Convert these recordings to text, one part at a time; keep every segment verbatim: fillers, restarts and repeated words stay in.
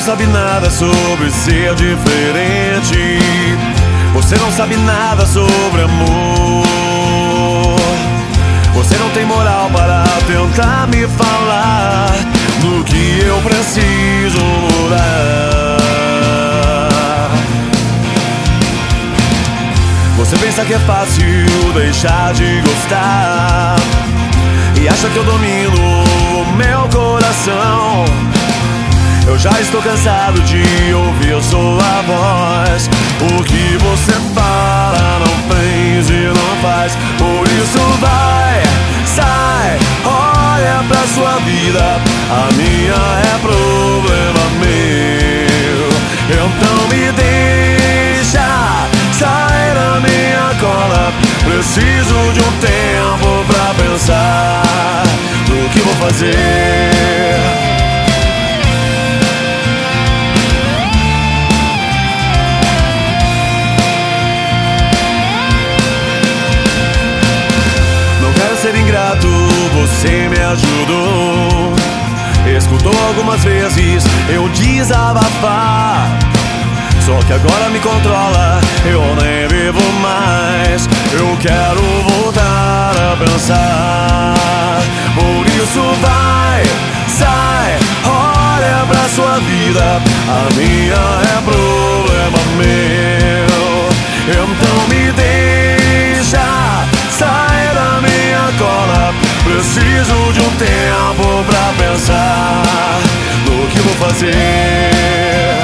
sabe nada sobre ser diferente. Você não sabe nada sobre amor. Você não tem moral para tentar me falar no que eu preciso mudar. Você pensa que é fácil deixar de gostar e acha que eu domino o meu coração. Eu já estou cansado de ouvir sua voz. O que você fala não fez e não faz. Por isso vai, sai, olha pra sua vida. A minha é problema meu. Então me deixa, sai da minha cola. Preciso de um tempo pra pensar no que vou fazer. Ser ingrato, você me ajudou. Escutou algumas vezes eu desabafar. Só que agora me controla, eu nem vivo mais. Eu quero voltar a pensar. Por isso vai, sai, olha pra sua vida. A minha é problema meu. Então me deixa, sai da minha cola. Preciso de um tempo pra pensar no que vou fazer.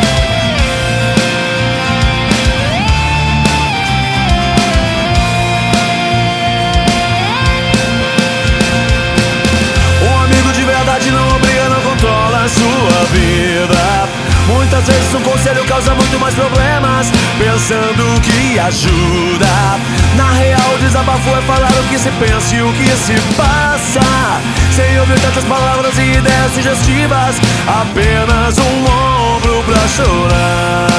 Um amigo de verdade não obriga, não controla a sua vida. Muitas vezes um conselho causa muito mais problemas, pensando que ajuda. Na real, o desabafo é falar o que se pensa e o que se passa, sem ouvir tantas palavras e ideias sugestivas. Apenas um ombro pra chorar.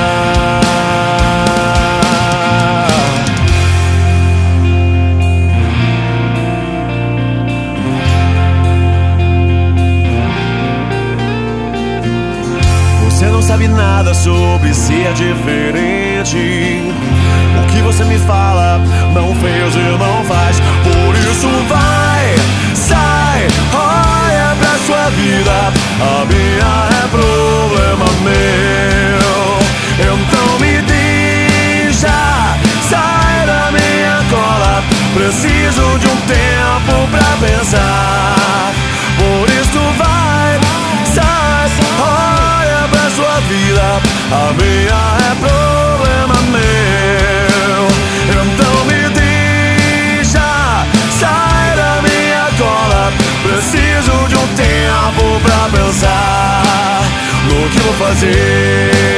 Você não sabe nada sobre ser diferente. O que você me fala não fez e não faz. Por isso vai, sai, olha pra sua vida. A minha é problema meu. Então me deixa, sai da minha cola. Preciso de um tempo pra pensar. Por isso vai, sai, olha pra sua vida. A minha é problema meu. Então me deixa, sai da minha cola. Preciso de um tempo pra pensar no que vou fazer.